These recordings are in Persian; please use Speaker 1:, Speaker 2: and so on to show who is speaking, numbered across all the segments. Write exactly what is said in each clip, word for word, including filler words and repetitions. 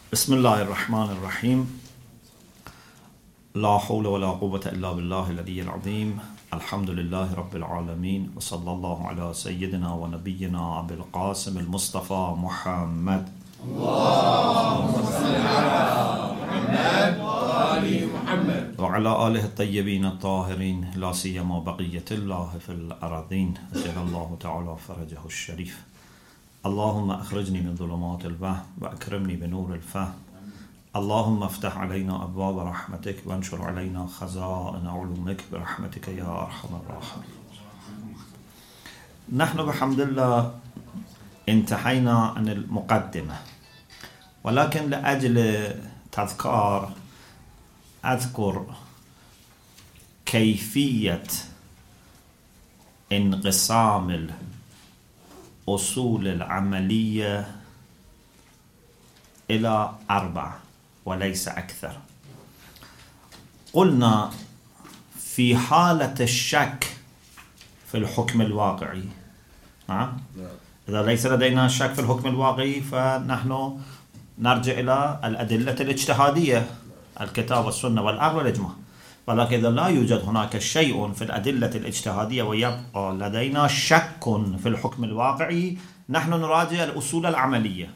Speaker 1: بسم الله الرحمن الرحيم. لا حول ولا قوة إلا بالله العلي العظيم. الحمد لله رب العالمين، وصلى الله على سيدنا ونبينا أبي القاسم المصطفى محمد. اللهم صل على محمد وآل محمد وعلى آله الطيبين الطاهرين، لا سيما بقية الله في الأراضين، أجل الله تعالى فرجه الشريف. اللهم أخرجني من ظلمات الوهم وأكرمني بنور الفهم. اللهم افتح علينا أبواب رحمتك وانشر علينا خزائن علومك برحمتك يا أرحم الراحمين. نحن بحمد الله انتهينا عن المقدمة، ولكن لأجل تذكار أذكر كيفية انقسام الأصول العملية إلى أربع وليس أكثر. قلنا في حالة الشك في الحكم الواقعي، نعم، إذا ليس لدينا شك في الحكم الواقعي فنحن نرجع إلى الأدلة الاجتهادية، الكتاب والسنة والعقل والإجماع. ولكن إذا لا يوجد هناك شيء في الأدلة الاجتهادية ويبقى لدينا شك في الحكم الواقعي، نحن نراجع الأصول العملية.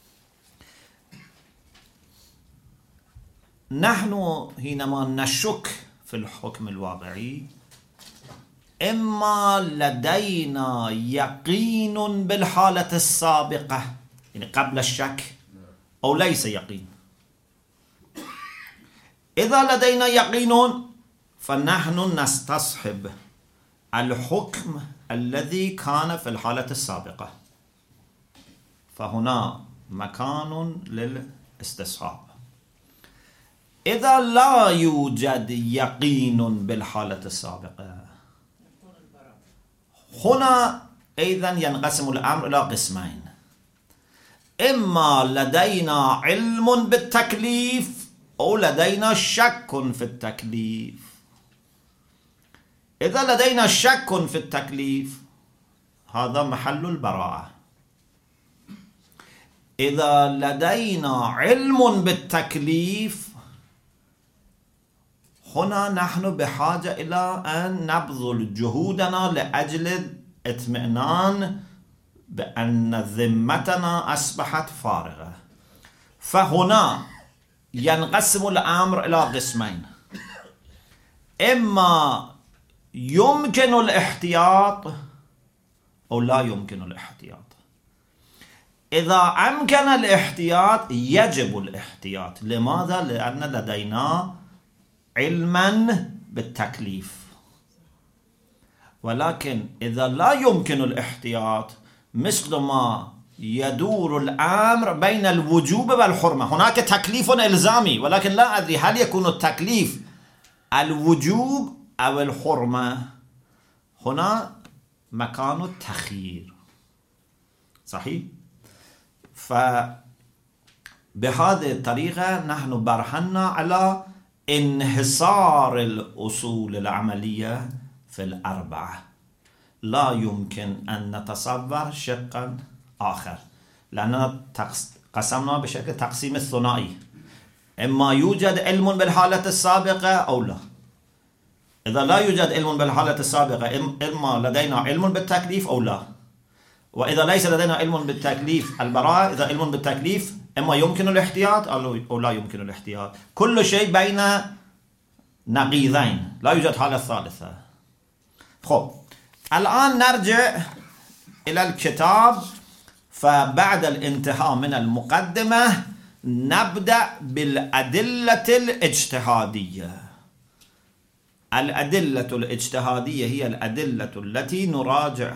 Speaker 1: نحن حينما نشك في الحكم الواقعي إما لدينا يقين بالحالة السابقة، يعني قبل الشك، أو ليس يقين. إذا لدينا يقين فنحن نستصحب الحكم الذي كان في الحالة السابقة، فهنا مكان للاستصحاب. إذا لا يوجد يقين بالحالة السابقة، هنا أيضا ينقسم الأمر إلى قسمين: إما لدينا علم بالتكليف أو لدينا شك في التكليف. إذا لدينا شك في التكليف هذا محل البراءة. إذا لدينا علم بالتكليف هنا نحن بحاجة إلى أن نبذل جهودنا لأجل اطمئنان بأن ذمتنا أصبحت فارغة. فهنا ينقسم الأمر إلى قسمين: إما يمكن الاحتياط أو لا يمكن الاحتياط. إذا أمكن الاحتياط يجب الاحتياط. لماذا؟ لأن لدينا علما بالتكليف. ولكن إذا لا يمكن الاحتياط، مثل ما يدور الأمر بين الوجوب والحرمة، هناك تكليف إلزامي ولكن لا أدري هل يكون التكليف الوجوب أو الحرمة، هنا مكان التخيير. صحيح؟ فبهذه الطريقة نحن برهنا على انحصار الأصول العملية في الأربعة. لا يمكن أن نتصور شقا آخر، لأننا قسمنا بشكل تقسيم الثنائي: إما يوجد علم بالحالة السابقة أو لا. إذا لا يوجد علم بالحالة السابقة، إما لدينا علم بالتكليف أو لا. وإذا ليس لدينا علم بالتكليف البراءة. إذا علم بالتكليف إما يمكن الاحتياط أو لا يمكن الاحتياط. كل شيء بين نقيضين، لا يوجد حالة ثالثة. خب، الآن نرجع إلى الكتاب. فبعد الانتهاء من المقدمة نبدأ بالأدلة الاجتهادية. الأدلة الاجتهادية هي الأدلة التي نراجع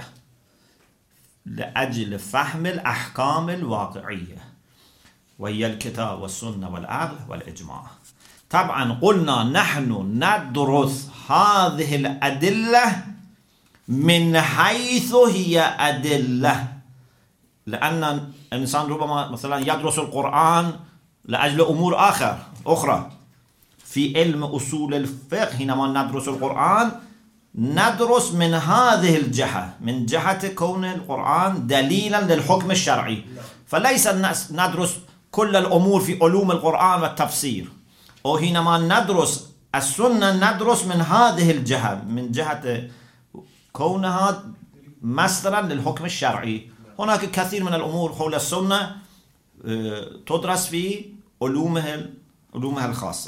Speaker 1: لأجل فهم الأحكام الواقعية، وهي الكتاب والسنة والعقل والإجماع. طبعا قلنا نحن ندرس هذه الأدلة من حيث هي أدلة، لأن الإنسان ربما مثلا يدرس القرآن لأجل أمور آخر أخرى. في علم أصول الفقه حينما ندرس القرآن ندرس من هذه الجهة، من جهة كون القرآن دليلا للحكم الشرعي، فليس ندرس كل الأمور في علوم القرآن والتفسير، وحينما ندرس السنة ندرس من هذه الجهة، من جهة كونها مصدرا للحكم الشرعي. هناك كثير من الأمور حول السنة تدرس في علومها علومها الخاصة.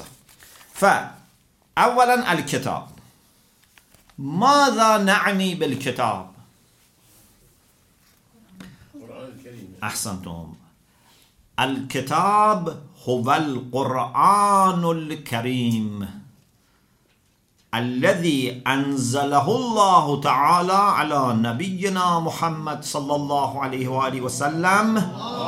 Speaker 1: فأولا الكتاب. ماذا نعني بالكتاب؟ أحسنتم. الكتاب هو القرآن الكريم الذي أنزله الله تعالى على نبينا محمد صلى الله عليه وآله وسلم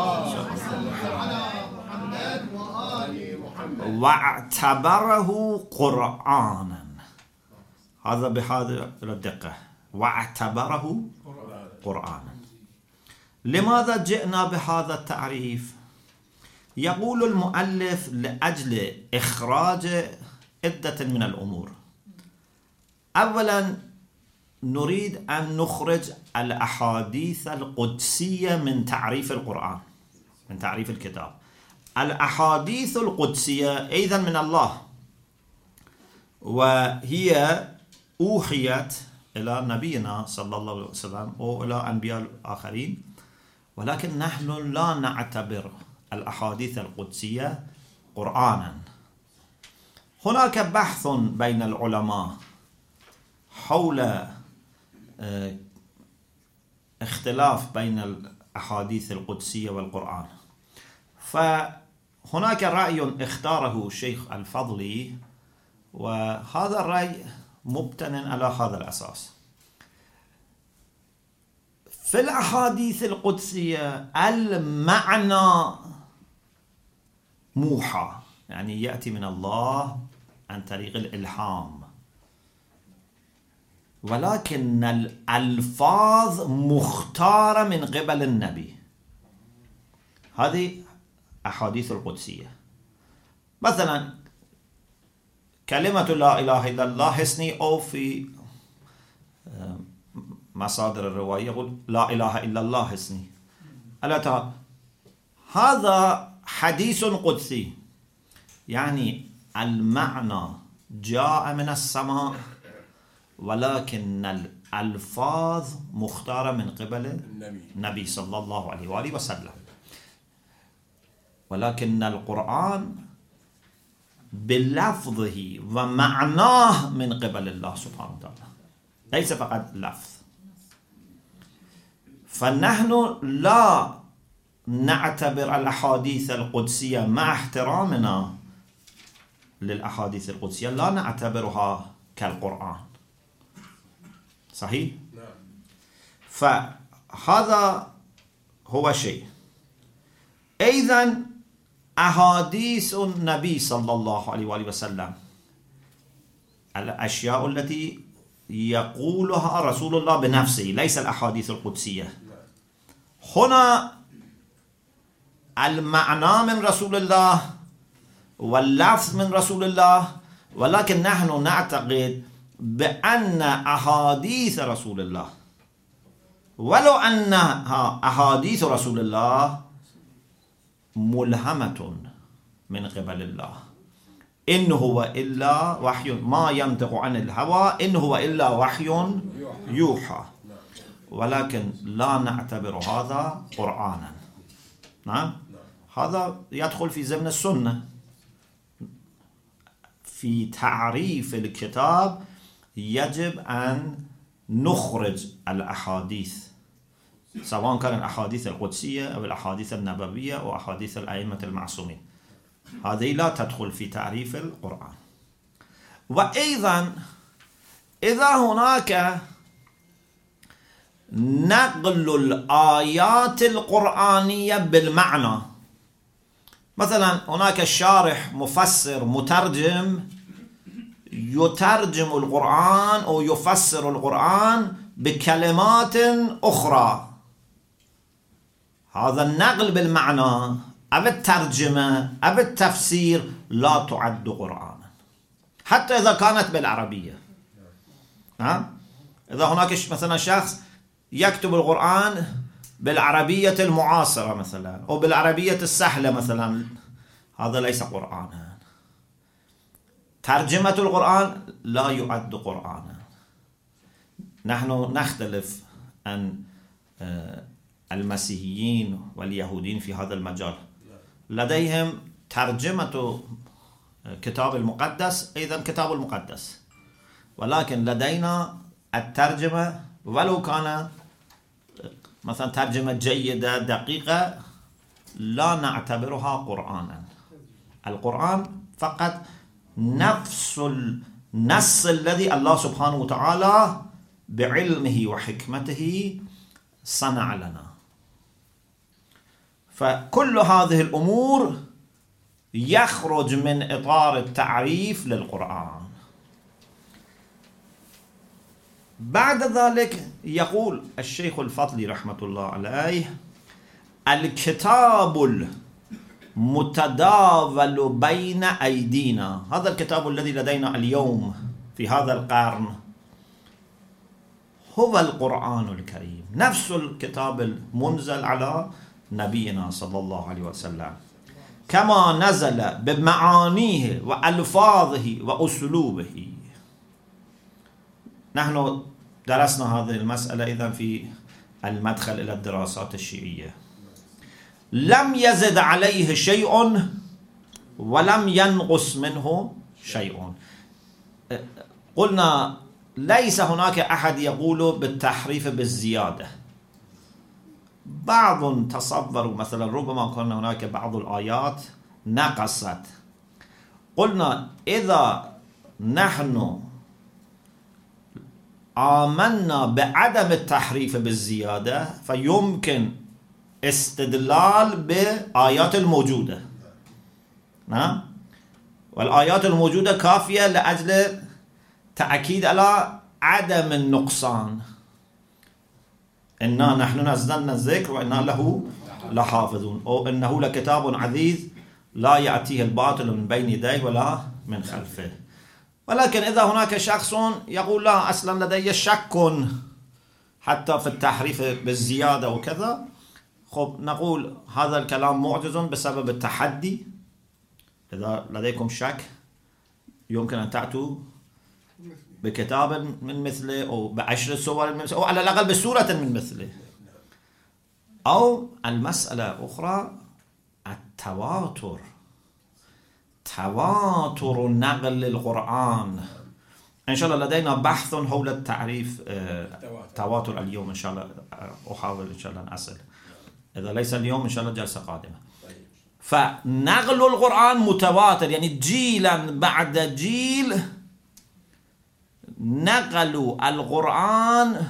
Speaker 1: واعتبره قرآنا. هذا بهذا الدقة، واعتبره قرآنا. لماذا جئنا بهذا التعريف؟ يقول المؤلف لأجل إخراج عدة من الأمور. أولا نريد أن نخرج الأحاديث القدسية من تعريف القرآن، من تعريف الكتاب. الأحاديث القدسية أيضا من الله، وهي أوحيت إلى نبينا صلى الله عليه وسلم وإلى أنبياء الآخرين، ولكن نحن لا نعتبر الأحاديث القدسية قرآنا. هناك بحث بين العلماء حول اختلاف بين الأحاديث القدسية والقرآن، فهناك رأي اختاره الشيخ الفضلي، وهذا الرأي مبتنى على هذا الأساس. في الأحاديث القدسية المعنى موحى، يعني يأتي من الله عن طريق الإلهام، ولكن الألفاظ مختارة من قبل النبي. هذه أحاديث القدسية. مثلا كلمة لا إله إلا الله حسني، أو في مصادر الرواية يقول لا إله إلا الله حسني. هذا حديث قدسي، يعني المعنى جاء من السماء، ولكن الألفاظ مختارة من قبل النبي صلى الله عليه وآله وسلم. ولكن القرآن بلفظه ومعناه من قبل الله سبحانه وتعالى، ليس فقط لفظ. فنحن لا نعتبر الأحاديث القدسية مع احترامنا للأحاديث القدسية، لا نعتبرها كالقرآن. صحيح؟ فهذا هو شيء. أيضا أحاديث النبي صلى الله عليه وآله وسلم، الأشياء التي يقولها رسول الله بنفسه، ليس الأحاديث القدسية. هنا المعنى من رسول الله واللفظ من رسول الله، ولكن نحن نعتقد بأن أحاديث رسول الله، ولو أنها أحاديث رسول الله، ملهمة من قبل الله. إن هو إلا وحي، ما ينطق عن الهوى، إن هو إلا وحي يوحى، ولكن لا نعتبر هذا قرآنا. نعم، هذا يدخل في ضمن السنة. في تعريف الكتاب يجب أن نخرج الأحاديث، سواء كان الأحاديث القدسية أو الأحاديث النبوية أو أحاديث الأئمة المعصومين، هذه لا تدخل في تعريف القرآن. وأيضا إذا هناك نقل الآيات القرآنية بالمعنى، مثلا هناك شارح مفسر مترجم يترجم القرآن أو يفسر القرآن بكلمات أخرى، هذا النقل بالمعنى أو الترجمة أو التفسير لا تعد قرآنا، حتى إذا كانت بالعربية. ها؟ إذا هناك مثلا شخص يكتب القرآن بالعربية المعاصرة مثلا أو بالعربية السهلة مثلا، هذا ليس قرآنا. ترجمة القرآن لا يعد قرآنا. نحن نختلف عن المسيحيين واليهودين في هذا المجال. لديهم ترجمة كتاب المقدس أيضا كتاب المقدس، ولكن لدينا الترجمة ولو كان مثلا ترجمة جيدة دقيقة لا نعتبرها قرآنا. القرآن فقط نفس النص الذي الله سبحانه وتعالى بعلمه وحكمته صنع لنا. فكل هذه الأمور يخرج من إطار التعريف للقرآن. بعد ذلك يقول الشيخ الفضلي رحمة الله عليه: الكتاب المتداول بين أيدينا، هذا الكتاب الذي لدينا اليوم في هذا القرن هو القرآن الكريم، نفس الكتاب المنزل على نبينا صلى الله عليه وسلم، كما نزل بمعانيه وألفاظه وأسلوبه. نحن درسنا هذه المسألة إذن في المدخل إلى الدراسات الشيعية. لم يزد عليه شيء ولم ينقص منه شيء. قلنا ليس هناك أحد يقول بالتحريف بالزيادة. بعض تصوروا مثلا ربما كان هناك بعض الآيات نقصت. قلنا إذا نحن آمنا بعدم التحريف بالزيادة فيمكن استدلال بآيات الموجودة، نعم، والآيات الموجودة كافية لأجل تأكيد على عدم النقصان. إنا نحن نزلنا الذكر وإنا له لحافظون، أو إنه لكتاب عزيز لا يأتيه الباطل من بين يديه ولا من خلفه. ولكن إذا هناك شخص يقول لا أصلا لدي شك حتى في التحريف بالزيادة وكذا، خب نقول هذا الكلام معجز بسبب التحدي. إذا لديكم شك يمكن أن تأتوا بكتاب من مثله أو بعشر سور من مثله أو على الأقل بسورة من مثله. أو المسألة أخرى التواتر، تواتر نقل القرآن. إن شاء الله لدينا بحث حول التعريف تواتر اليوم، إن شاء الله أحاول إن شاء الله أن أصل، إذا ليس اليوم إن شاء الله جلسة قادمة. فنقل القرآن متواتر، يعني جيلا بعد جيل نقلوا القرآن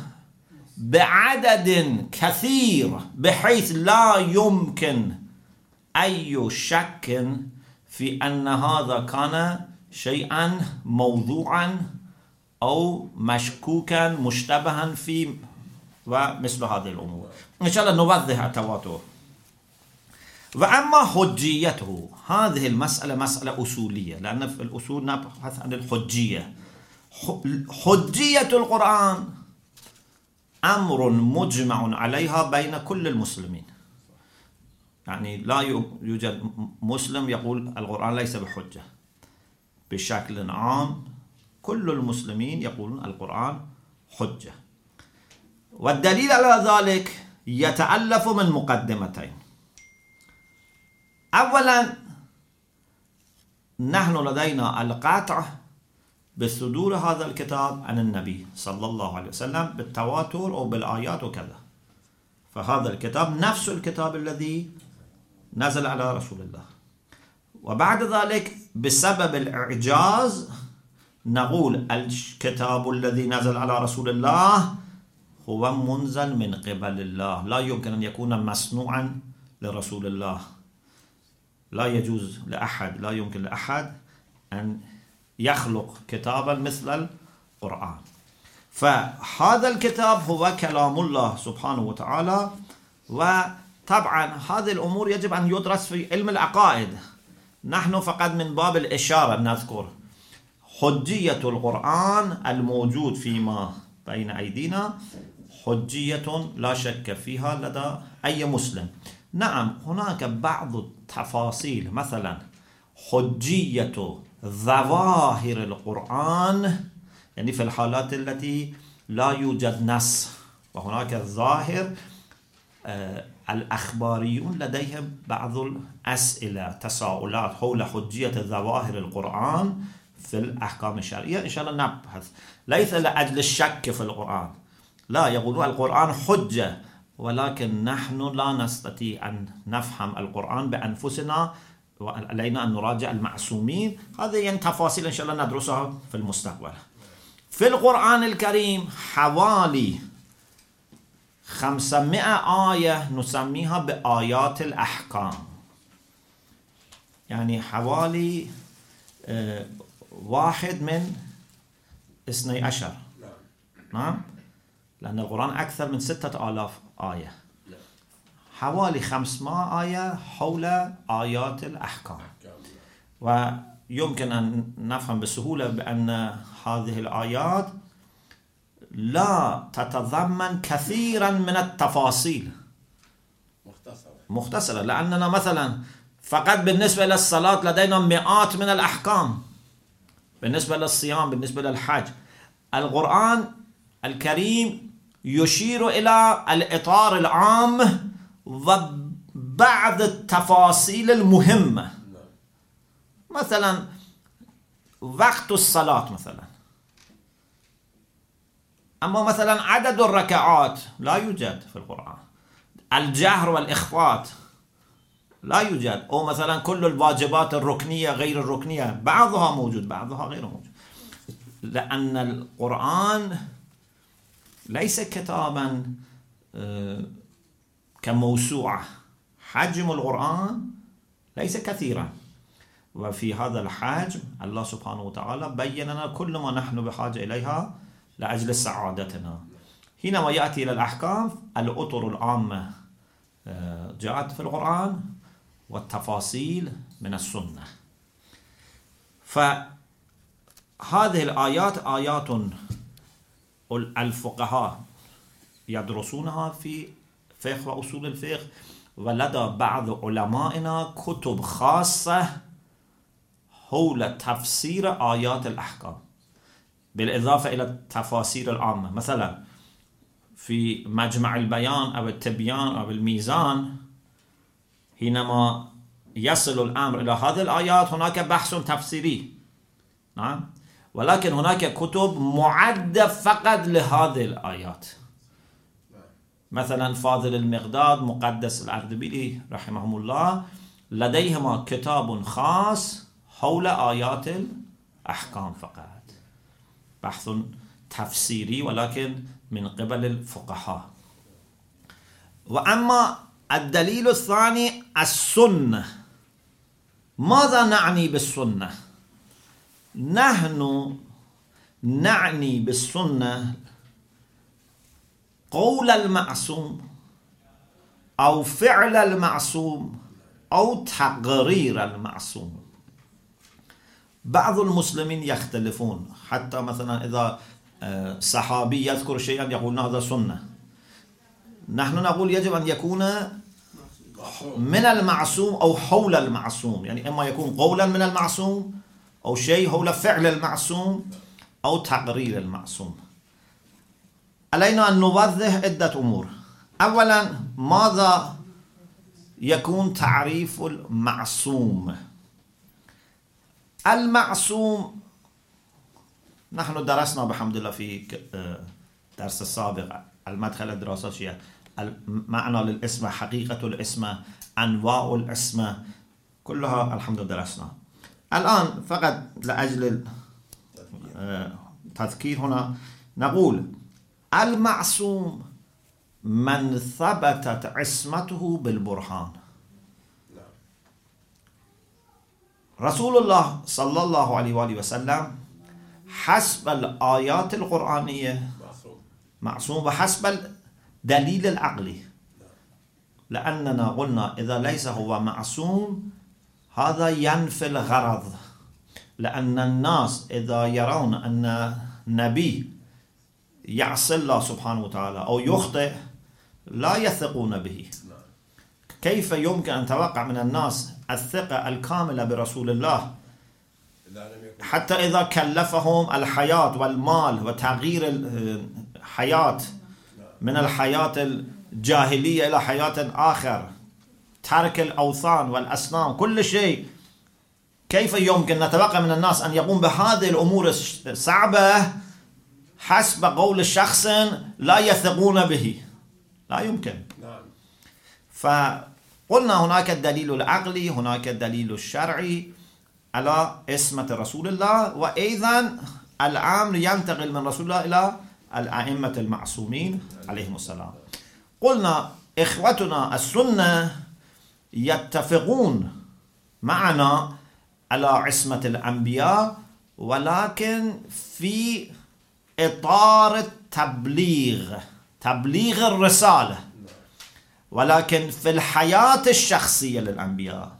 Speaker 1: بعدد كثير بحيث لا يمكن أي شك في أن هذا كان شيئا موضوعا أو مشكوكا مشتبها في ومثل هذه الأمور. إن شاء الله نوضح التواتر. وأما حجيته، هذه المسألة مسألة أصولية، لأن في الأصول نبحث عن الحجية. حجية القرآن أمر مجمع عليها بين كل المسلمين، يعني لا يوجد مسلم يقول القرآن ليس بحجة. بشكل عام كل المسلمين يقولون القرآن حجة. والدليل على ذلك يتألف من مقدمتين. أولا نحن لدينا القطع بصدور هذا الكتاب عن النبي صلى الله عليه وسلم بالتواتر أو بالآيات وكذا، فهذا الكتاب نفس الكتاب الذي نزل على رسول الله. وبعد ذلك بسبب الإعجاز نقول الكتاب الذي نزل على رسول الله هو منزل من قبل الله، لا يمكن أن يكون مصنوعا لرسول الله. لا يجوز لأحد، لا يمكن لأحد أن يخلق كتابا مثل القرآن. فهذا الكتاب هو كلام الله سبحانه وتعالى. وطبعا هذه الأمور يجب أن يدرس في علم العقائد. نحن فقط من باب الإشارة نذكر حجية القرآن الموجود فيما بين أيدينا حجية لا شك فيها لدى أي مسلم. نعم هناك بعض التفاصيل، مثلا حجية ظواهر القرآن، يعني في الحالات التي لا يوجد نص وهناك ظاهر، آه الأخباريون لديهم بعض الأسئلة تساؤلات حول حجية ظواهر القرآن في الأحكام الشرعية. إن شاء الله نبحث، ليس لأجل الشك في القرآن، لا، يقولون القرآن حجة، ولكن نحن لا نستطيع أن نفهم القرآن بأنفسنا وعلينا أن نراجع المعصومين. هذه يعني تفاصيل إن شاء الله ندرسها في المستقبل. في القرآن الكريم حوالي خمسمائة آية نسميها بآيات الأحكام، يعني حوالي آه واحد من اثني عشر، نعم، لأن القرآن أكثر من ستة آلاف آية، حوالي خمسمائة آية حول آيات الأحكام. ويمكن أن نفهم بسهولة بأن هذه الآيات لا تتضمن كثيرا من التفاصيل، مختصرة مختصرة لأننا مثلا فقط بالنسبة للصلاة لدينا مئات من الأحكام، بالنسبة للصيام، بالنسبة للحج. القرآن الكريم يشير إلى الإطار العام وبعض التفاصيل المهمة، مثلا وقت الصلاة مثلا، أما مثلا عدد الركعات لا يوجد في القرآن، الجهر والإخفاء لا يوجد، أو مثلا كل الواجبات الركنية غير الركنية بعضها موجود بعضها غير موجود، لأن القرآن ليس كتابا كموسوعة، حجم القرآن ليس كثيرا، وفي هذا الحجم الله سبحانه وتعالى بين لنا كل ما نحن بحاجة إليها لأجل سعادتنا. حينما يأتي إلى الأحكام الأطر العامة جاءت في القرآن والتفاصيل من السنة. فهذه الآيات آيات الفقهاء يدرسونها في فقه وأصول الفقه، ولدى بعض علمائنا كتب خاصة حول تفسير آيات الأحكام، بالإضافة إلى التفاسير العامة. مثلا في مجمع البيان أو التبيان أو الميزان، حينما يصل الأمر إلى هذه الآيات هناك بحث تفسيري، نعم، ولكن هناك كتب معدة فقط لهذه الآيات. مثلا فاضل المقداد، مقدس الأردبيلي رحمهم الله، لديهما كتاب خاص حول آيات الأحكام فقط، بحث تفسيري ولكن من قبل الفقهاء. وأما الدليل الثاني السنة. ماذا نعني بالسنة؟ نحن نعني بالسنة قول المعصوم أو فعل المعصوم أو تقرير المعصوم. بعض المسلمين يختلفون، حتى مثلا إذا صحابي يذكر شيئا يقولون هذا سنة، نحن نقول يجب أن يكون من المعصوم أو حول المعصوم، يعني إما يكون قولا من المعصوم أو شيء حول فعل المعصوم أو تقرير المعصوم. علينا أن نوضح عدة أمور. أولا، ماذا يكون تعريف المعصوم؟ المعصوم نحن درسنا بحمد الله في درس السابق المدخل الدراسات الشيعية المعنى للاسم، حقيقة الاسم، أنواع الاسم، كلها الحمد لله درسنا. الآن فقط لأجل التذكير هنا نقول المعصوم من ثبتت عصمته بالبرهان. رسول الله صلى الله عليه وآله وسلم حسب الآيات القرآنية معصوم، وحسب الدليل العقلي، لأننا قلنا إذا ليس هو معصوم هذا ينفي الغرض، لأن الناس إذا يرون أن نبي يعصي الله سبحانه وتعالى أو يخطئ لا يثقون به. كيف يمكن أن توقع من الناس الثقة الكاملة برسول الله حتى إذا كلفهم الحياة والمال وتغيير الحياة من الحياة الجاهلية إلى حياة آخر، ترك الأوثان والأصنام، كل شيء، كيف يمكن نتوقع من الناس أن يقوم بهذه الأمور الصعبة حسب قول شخص لا يثقون به؟ لا يمكن. فقلنا هناك الدليل العقلي، هناك الدليل الشرعي على اسمة رسول الله، وأيضا الأمر ينتقل من رسول الله إلى الأئمة المعصومين عليهم السلام. قلنا إخوتنا السنة يتفقون معنا على عصمة الأنبياء، ولكن في إطار التبليغ، تبليغ الرسالة، ولكن في الحياة الشخصية للأنبياء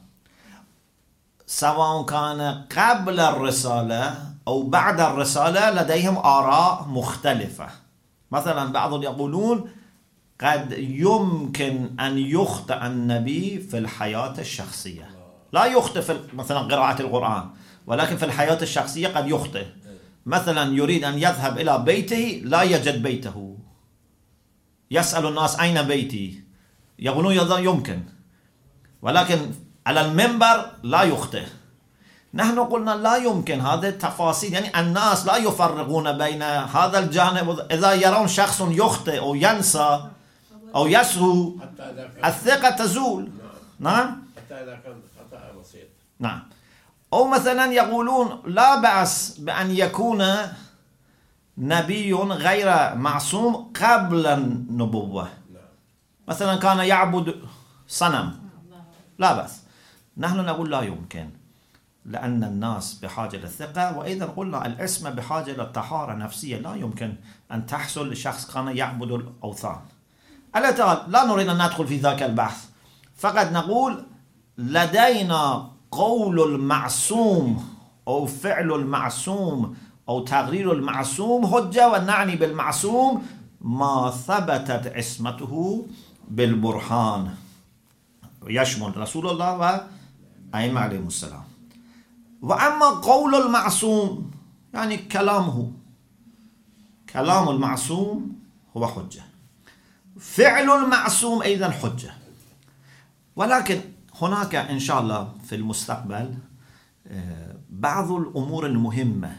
Speaker 1: سواء كان قبل الرسالة أو بعد الرسالة لديهم آراء مختلفة. مثلا بعضهم يقولون قد يمكن أن يخطئ النبي في الحياة الشخصية، لا يخطئ في مثلا قراءة القرآن، ولكن في الحياة الشخصية قد يخطئ. مثلا يريد أن يذهب إلى بيته لا يجد بيته، يسأل الناس أين بيتي، يقولون يمكن، ولكن على المنبر لا يخطئ. نحن قلنا لا يمكن، هذه التفاصيل، يعني الناس لا يفرقون بين هذا الجانب. إذا يرون شخص يخطئ أو ينسى أو يسهو الثقة تزول. نعم،
Speaker 2: حتى إذا كان خطأ بسيط.
Speaker 1: نعم. أو مثلا يقولون لا بأس بأن يكون نبي غير معصوم قبل النبوة، مثلا كان يعبد صنم، لا بأس. نحن نقول لا يمكن، لأن الناس بحاجة للثقة، وإذا قلنا العصمة بحاجة للطهارة النفسية. لا يمكن أن تحصل لشخص كان يعبد الأوثان. على تعالى لا نريد أن ندخل في ذاك البحث، فقط نقول لدينا قول المعصوم أو فعل المعصوم أو تقرير المعصوم حجة، ونعني بالمعصوم ما ثبتت عصمته بالبرهان، يشمل رسول الله وأئمة عليهم السلام. وأما قول المعصوم يعني كلامه، كلام المعصوم هو حجة، فعل المعصوم أيضا حجة. ولكن هناك إن شاء الله في المستقبل بعض الأمور المهمة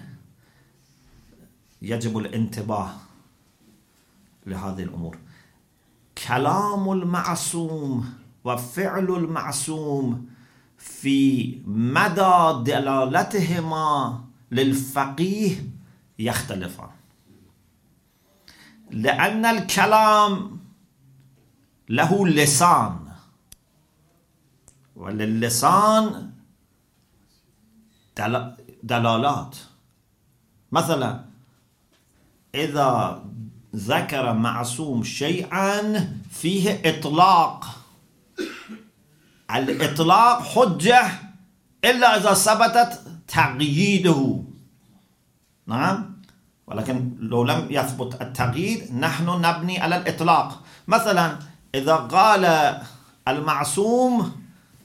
Speaker 1: يجب الانتباه لهذه الأمور. كلام المعصوم وفعل المعصوم في مدى دلالتهما للفقيه يختلفان، لأن الكلام له لسان، وللسان دلالات. مثلا إذا ذكر معصوم شيئا فيه إطلاق، الإطلاق حجة إلا إذا ثبتت تقييده. نعم، ولكن لو لم يثبت التقييد نحن نبني على الإطلاق. مثلا إذا قال المعصوم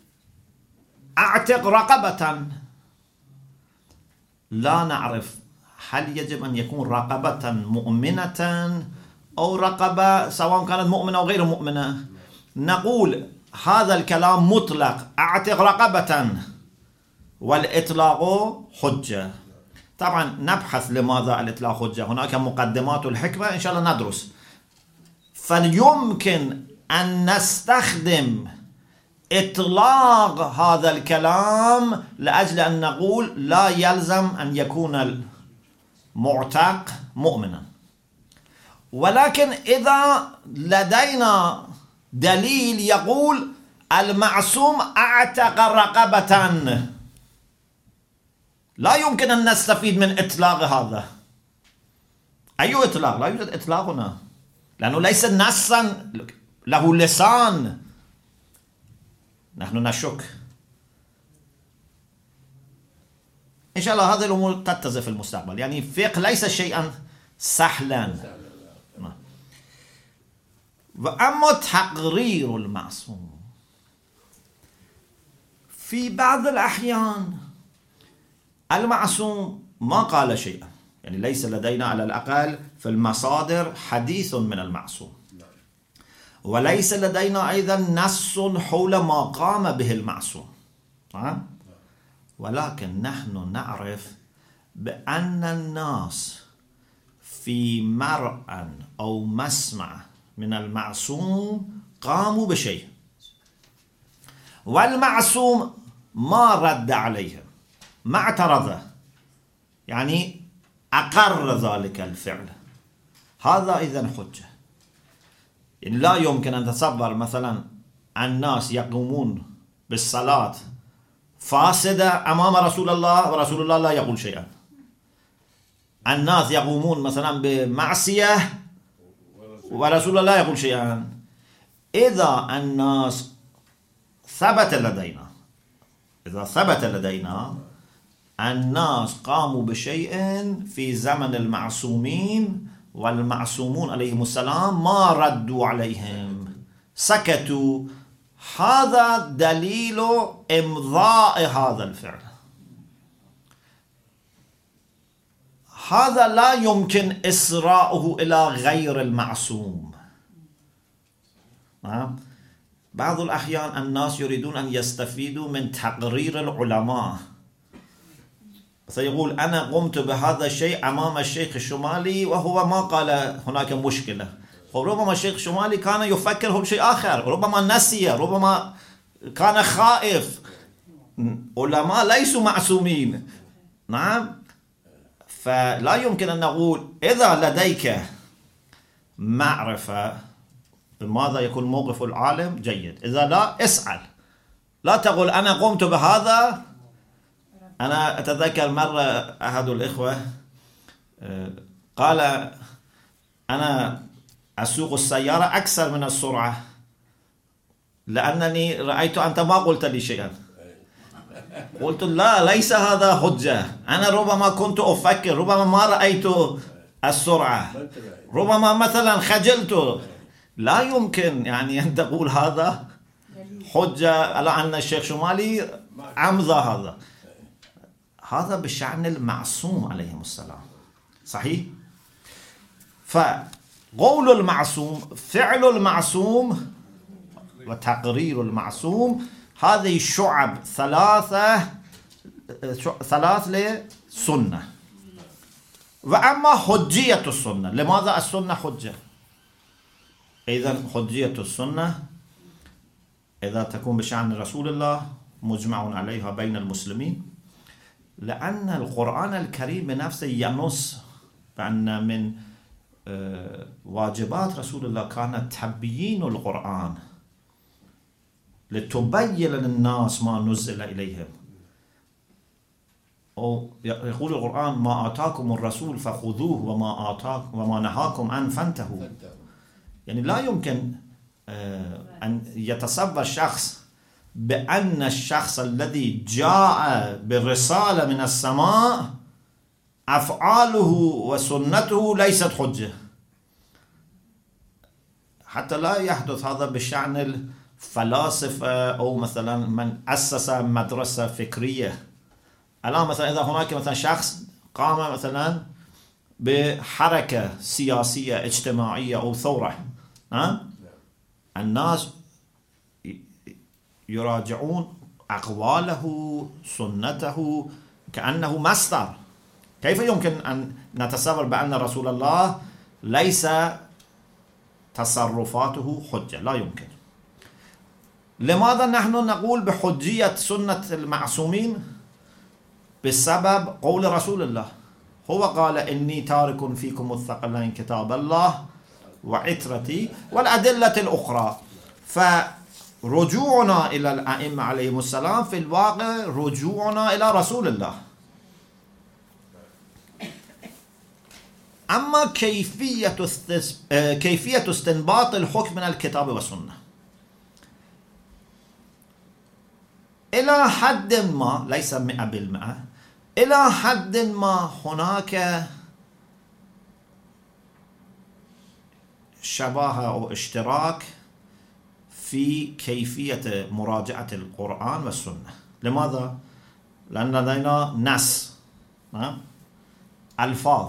Speaker 1: أعتق رقبة، لا نعرف هل يجب أن يكون رقبة مؤمنة أو رقبة سواء كانت مؤمنة أو غير مؤمنة. نقول هذا الكلام مطلق، أعتق رقبة، والإطلاق حجة. طبعا نبحث لماذا الإطلاق حجة، هناك مقدمات الحكمة إن شاء الله ندرس. فيمكن أن نستخدم إطلاق هذا الكلام لأجل أن نقول لا يلزم أن يكون المعتق مؤمنا. ولكن إذا لدينا دليل يقول المعصوم أعتق رقبة، لا يمكن أن نستفيد من إطلاق هذا. أي إطلاق؟ لا يوجد إطلاق هنا، لأنه ليس نصا له لسان. نحن نشك. إن شاء الله هذه الأمور تتضح في المستقبل. يعني الفقه ليس شيئا سهلا، وأما تقرير المعصوم في بعض الأحيان المعصوم ما قال شيئا، يعني ليس لدينا على الأقل في المصادر حديث من المعصوم، وليس لدينا أيضا نص حول ما قام به المعصوم، ولكن نحن نعرف بأن الناس في مرأى أو مسمع من المعصوم قاموا بشيء، والمعصوم ما رد عليهم، ما اعترض، يعني أقر ذلك الفعل. هذا إذن حجة. يعني لا يمكن أن تتصور مثلا الناس يقومون بالصلاة فاسدة أمام رسول الله ورسول الله لا يقول شيئا، الناس يقومون مثلا بمعصية ورسول الله لا يقول شيئا. إذا الناس ثبت لدينا إذا ثبت لدينا الناس قاموا بشيء في زمن المعصومين والمعصومون عليهم السلام ما ردوا عليهم، سكتوا، هذا دليل إمضاء هذا الفعل. هذا لا يمكن إسراؤه إلى غير المعصوم. بعض الأحيان الناس يريدون أن يستفيدوا من تقرير العلماء، فيقول أنا قمت بهذا الشيء أمام الشيخ الشمالي وهو ما قال هناك مشكلة. ربما الشيخ الشمالي كان يفكر هو شيء آخر، ربما نسي، ربما كان خائف. علماء ليسوا معصومين. نعم، فلا يمكن أن نقول إذا لديك معرفة بماذا يكون موقف العالم جيد، إذا لا اسأل، لا تقول أنا قمت بهذا. أنا أتذكر مرة أحد الإخوة قال أنا أسوق السيارة أكثر من السرعة لأنني رأيت أنت ما قلت لي شيئا. قلت لا، ليس هذا حجة، أنا ربما كنت أفكر، ربما ما رأيت السرعة، ربما مثلا خجلت. لا يمكن يعني أن تقول هذا حجة على أن الشيخ شمالي عمض هذا. هذا بشأن المعصوم عليهم السلام، صحيح؟ فقول المعصوم، فعل المعصوم، وتقرير المعصوم، هذه شعب ثلاثة ثلاث لسنة. وأما حجية السنة، لماذا السنة حجة؟ إذن حجية السنة إذا تكون بشأن رسول الله مجمع عليها بين المسلمين، لأن القرآن الكريم بنفسه ينص بأن من واجبات رسول الله كانت تبيين القرآن لتبين للناس ما نزل إليهم. أو يقول القرآن ما آتاكم الرسول فخذوه وما آتاكم وما نهاكم عنه فانتهوا. يعني لا يمكن أن يتصور شخص بأن الشخص الذي جاء بالرسالة من السماء أفعاله وسنته ليست حجة. حتى لا يحدث هذا بشأن الفلاسفة أو مثلا من أسس مدرسة فكرية. الآن مثلا إذا هناك مثلا شخص قام مثلا بحركة سياسية اجتماعية أو ثورة، ها؟ الناس يراجعون أقواله سنته كأنه مصدر. كيف يمكن أن نتصور بأن رسول الله ليس تصرفاته حجة؟ لا يمكن. لماذا نحن نقول بحجية سنة المعصومين؟ بسبب قول رسول الله، هو قال إني تارك فيكم الثقلين كتاب الله وعترتي والأدلة الأخرى. فرجوعنا إلى الأئمة عليهم السلام في الواقع رجوعنا إلى رسول الله. أما كيفية كيفية استنباط الحكم من الكتاب والسنة إلى حد ما، ليس مئة بالمئة، إلى حد ما هناك شباهة أو اشتراك في كيفية مراجعة القرآن والسنة. لماذا؟ لأن لدينا نص، ألفاظ،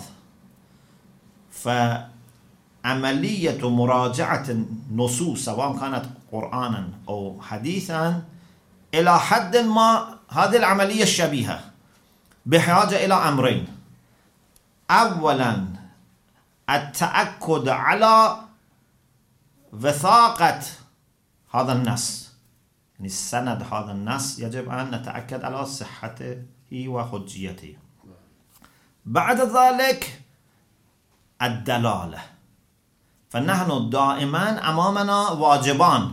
Speaker 1: فعملية مراجعة النصوص سواء كانت قرآنا أو حديثا إلى حد ما هذه العملية الشبيهة بحاجة إلى أمرين. أولا التأكد على وثاقة هذا النص، يعني السند هذا النص يجب أن نتأكد على صحته وحجيته. بعد ذلك الدلالة، فنحن دائما أمامنا واجبان: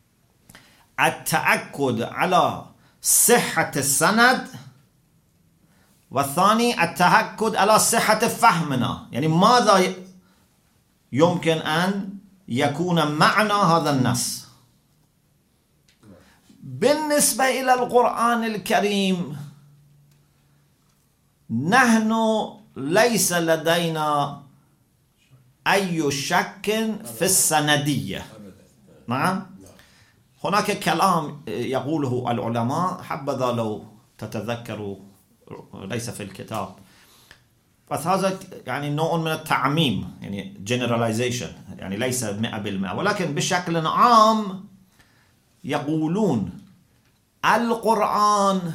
Speaker 1: التأكد على صحة السند، والثاني التأكد على صحة فهمنا، يعني ماذا يمكن أن يكون معنى هذا النص. بالنسبة إلى القرآن الكريم نحن ليس لدينا أي شك في السندية. نعم، هناك كلام يقوله العلماء، حبذا لو تتذكروا، ليس في الكتاب، بس هذا يعني نوع من التعميم، يعني generalization، يعني ليس مئة بالمئة، ولكن بشكل عام يقولون القرآن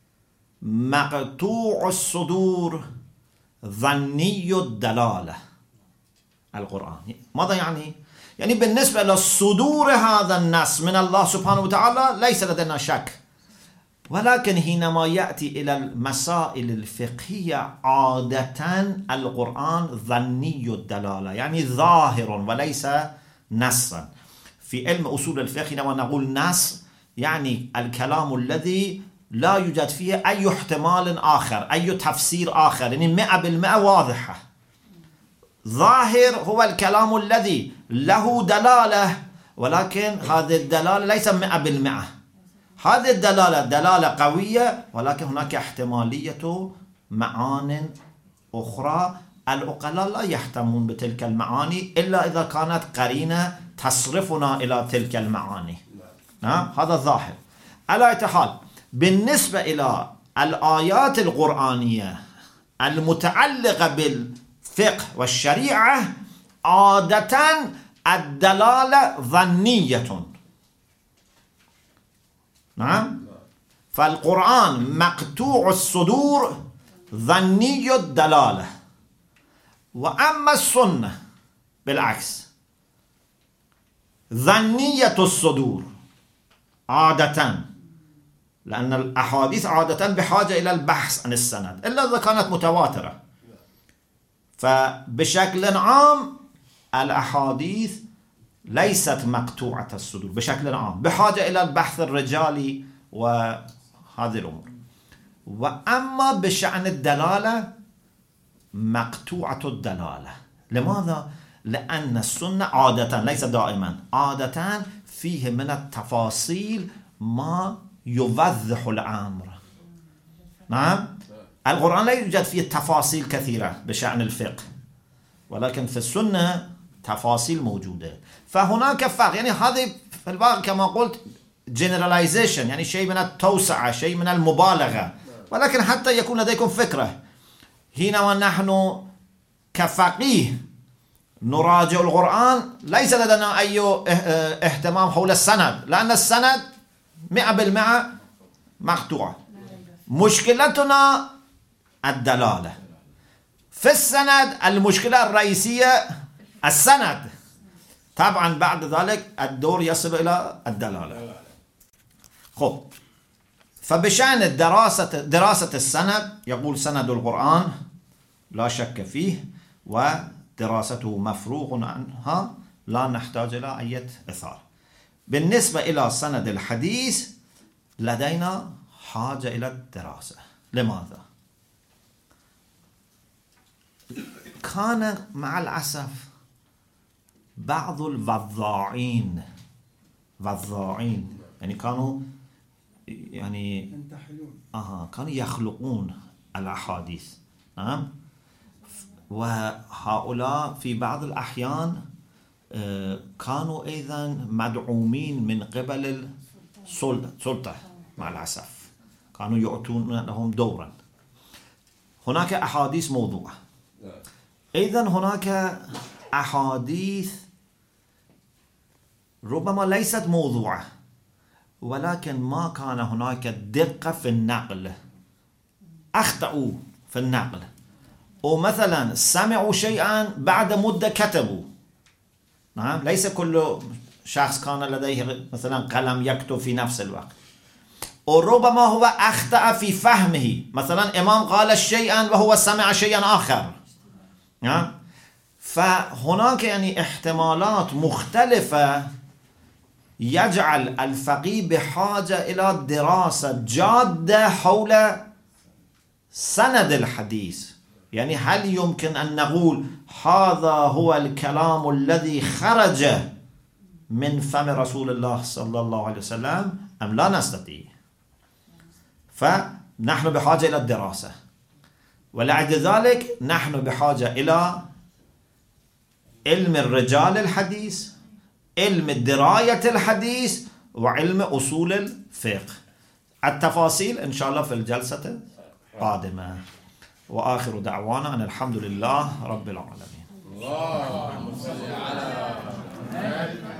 Speaker 1: مقطوع الصدور ظني الدلالة. القرآن ماذا يعني؟ يعني بالنسبة للصدور هذا النص من الله سبحانه وتعالى ليس لدينا شك، ولكن حينما يأتي إلى المسائل الفقهية عادة القرآن ظني الدلالة، يعني ظاهر وليس نصا. في علم أصول الفقه حينما نقول نص يعني الكلام الذي لا يوجد فيه أي احتمال آخر، أي تفسير آخر، يعني مئة بالمئة واضحة. ظاهر هو الكلام الذي له دلالة، ولكن هذه الدلالة ليس مئة بالمئة، هذه الدلالة دلالة قوية، ولكن هناك احتمالية معان أخرى العقلاء لا يهتمون بتلك المعاني إلا إذا كانت قرينة تصرفنا إلى تلك المعاني. نعم، هذا ظاهر. على أي حال، بالنسبة إلى الآيات القرآنية المتعلقة بالفقه والشريعة عادة الدلالة ظنية. نعم، فالقرآن مقطوع الصدور ظني الدلالة، وأما السنة بالعكس ظنية الصدور عادة، لأن الأحاديث عادة بحاجة إلى البحث عن السند إلا إذا كانت متواترة. فبشكل عام الأحاديث ليست مقطوعة الصدور بشكل عام، بحاجة إلى البحث الرجالي وهذه الأمور. وأما بشأن الدلالة مقطوعة الدلالة. لماذا؟ لأن السنة عادة، ليس دائما، عادة فيه من التفاصيل ما يوضح الأمر. نعم، القرآن لا يوجد فيه تفاصيل كثيرة بشأن الفقه، ولكن في السنة تفاصيل موجودة. فهناك فرق، يعني هذه في الواقع كما قلت generalization، يعني شيء من التوسعة، شيء من المبالغة، ولكن حتى يكون لديكم فكرة حينما نحن كفقيه نراجع القرآن ليس لدينا أي اهتمام حول السند، لأن السند مئة بالمئة مقطوع. مشكلتنا الدلالة. في السند المشكلة الرئيسية السند، طبعا بعد ذلك الدور يصل إلى الدلالة. خب، فبشأن الدراسة دراسة السند يقول سند القرآن لا شك فيه ودراسته مفروغ عنها، لا نحتاج إلى أي إثار. بالنسبة إلى سند الحديث لدينا حاجة إلى الدراسة. لماذا؟ كان مع الأسف بعض الوضاعين وضاعين يعني كانوا يعني آه كانوا يخلقون الأحاديث. نعم، وهؤلاء في بعض الأحيان كانوا أيضا مدعومين من قبل السلطة مع الأسف، كانوا يعطون لهم دورا. هناك أحاديث موضوعة، أيضا هناك أحاديث ربما ليست موضوعة ولكن ما كان هناك دقة في النقل، أخطأوا في النقل، ومثلا سمعوا شيئا بعد مدة كتبوا. نعم، ليس كل شخص كان لديه مثلا قلم يكتب في نفس الوقت، وربما هو أخطأ في فهمه، مثلا إمام قال شيئا وهو سمع شيئا آخر. نعم، فهناك يعني احتمالات مختلفة يجعل الفقيه بحاجة إلى دراسة جادة حول سند الحديث. يعني هل يمكن أن نقول هذا هو الكلام الذي خرج من فم رسول الله صلى الله عليه وسلم أم لا نستطيع؟ فنحن بحاجة إلى الدراسة، ولعد ذلك نحن بحاجة إلى علم الرجال الحديث، علم دراية الحديث، وعلم أصول الفقه. التفاصيل إن شاء الله في الجلسة القادمة. وآخر دعوانا أن الحمد لله رب العالمين.
Speaker 2: اللهم صل على